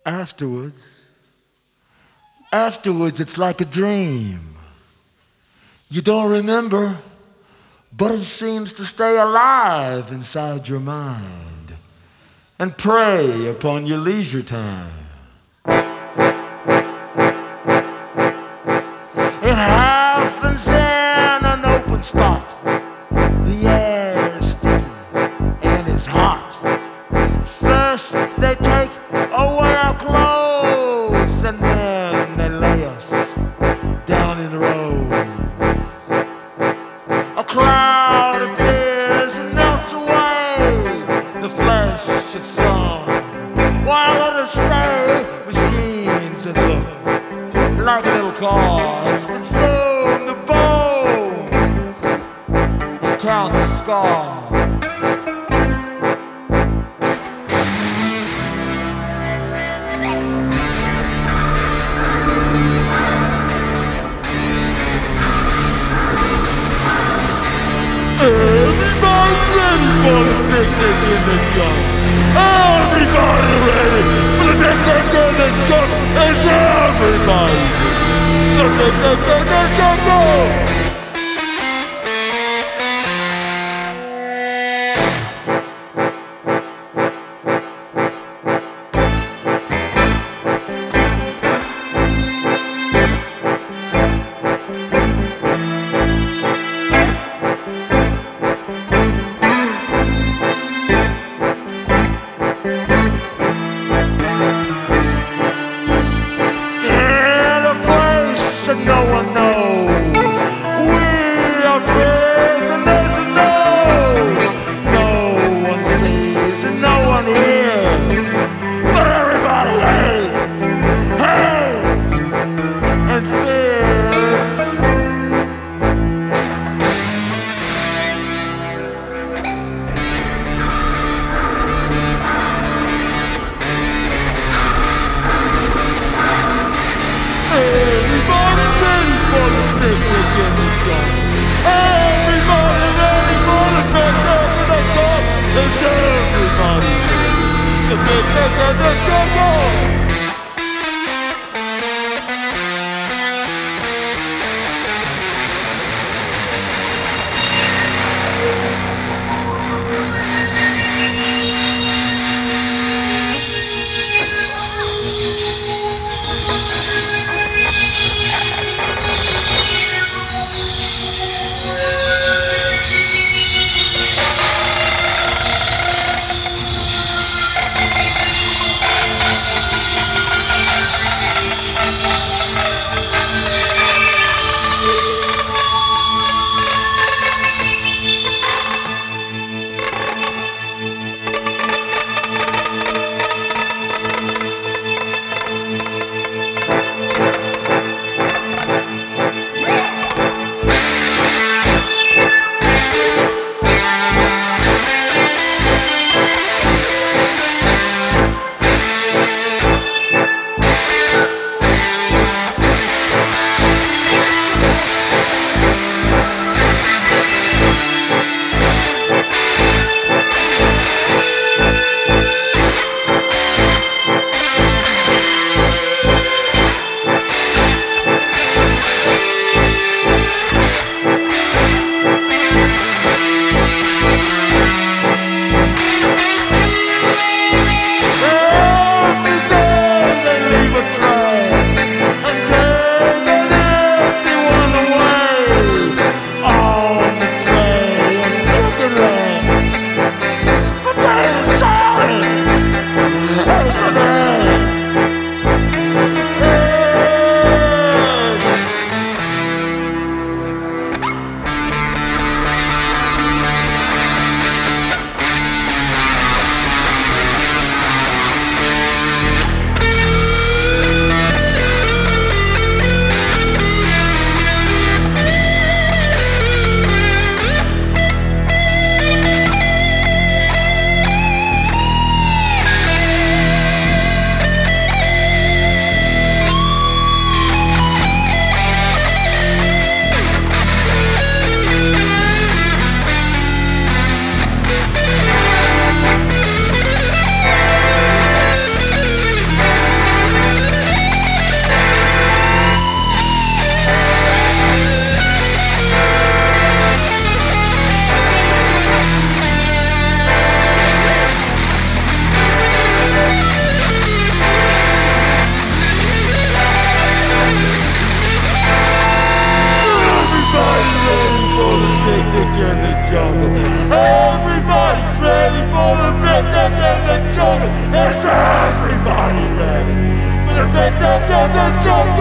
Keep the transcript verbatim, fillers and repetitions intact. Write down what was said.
Afterwards, afterwards it's like a dream. You don't remember, but it seems to stay alive inside your mind and prey upon your leisure time. It happens in an open spot. The air is sticky and it's hot. First they take away our clothes and then they lay us down in the road. A cloud appears and melts away the flesh of some, while others stay machines that look like little cars, consume the bone and count the scars. Everybody ready for the picnic in the jungle. Everybody ready for the picnic in the jungle. Is everybody ready? The picnic in the jungle. No one knows. We are prisoners of those. No one sees and no one hears, but everybody hates, hates and fears. Everybody ready for the picnic in the jungle. Everybody ready for the picnic in the jungle. Is everybody ready? The picnic in the jungle. Don't